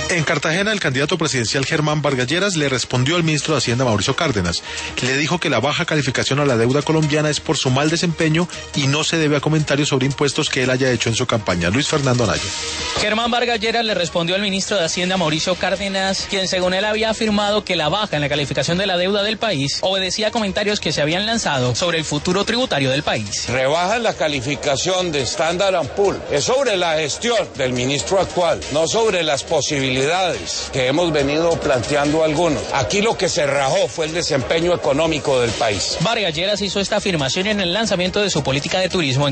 En Cartagena, el candidato presidencial Germán Vargas Lleras le respondió al ministro de Hacienda Mauricio Cárdenas. Le dijo que la baja calificación a la deuda colombiana es por su mal desempeño y no se debe a comentarios sobre impuestos que él haya hecho en su campaña. Luis Fernando Anaya. Germán Vargas Lleras le respondió al ministro de Hacienda Mauricio Cárdenas, quien según él había afirmado que la baja en la calificación de la deuda del país obedecía a comentarios que se habían lanzado sobre el futuro tributario del país. Rebaja la calificación de Standard & Poor's. Es sobre la gestión del ministro actual, no sobre las posibilidades que hemos venido planteando algunos. Aquí lo que se rajó fue el desempeño económico del país. Vargas Lleras hizo esta afirmación en el lanzamiento de su política de turismo